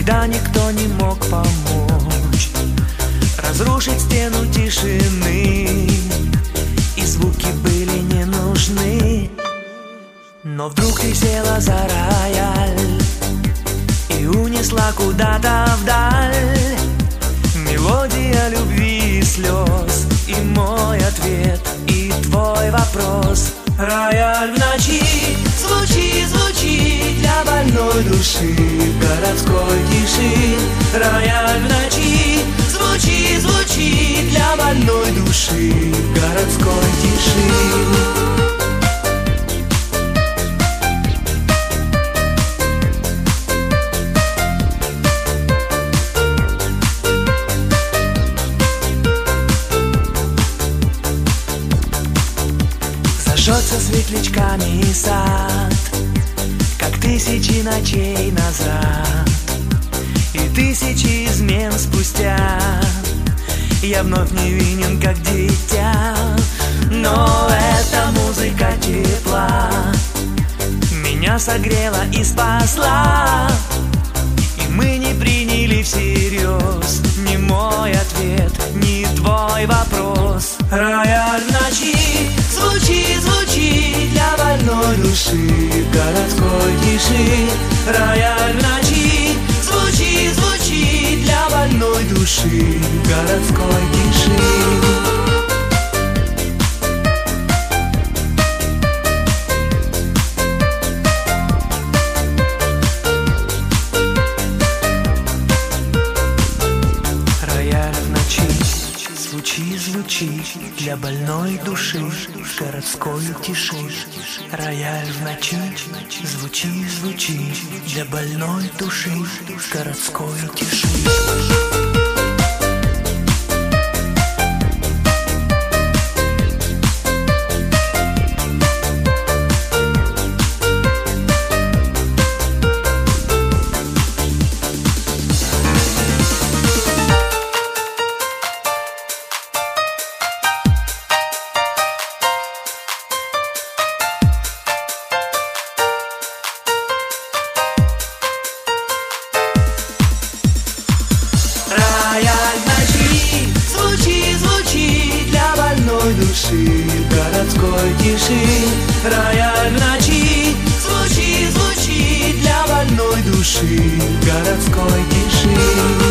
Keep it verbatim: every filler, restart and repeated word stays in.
когда никто не мог помочь разрушить стену тишины, и звуки были не нужны. Но вдруг ты села за рояль и унесла куда-то вдаль мелодия любви и слез, и мой ответ, и твой вопрос. Рояль в ночи звучи, звучи для больной души в городской тиши. Рояль в ночи звучи, звучи для больной души в городской тиши. Зажжется светлячками сад, как тысячи ночей назад, и тысячи измен спустя я вновь невинен, как дитя. Но эта музыка тепла меня согрела и спасла, и мы не приняли всерьез ни мой ответ, ни твой вопрос. Рояль в ночи звучи, звучи для больной души в городской тиши. Рояль в ночи звучи, звучи для больной души в городской тиши. Звучи, звучи для больной души в городской тиши. Рояль в ночи, звучи, звучи для больной души в городской тиши. Рояль в ночи звучи, звучи для больной души в городской тиши. Рояль в ночи звучи, звучи для больной души в городской тиши.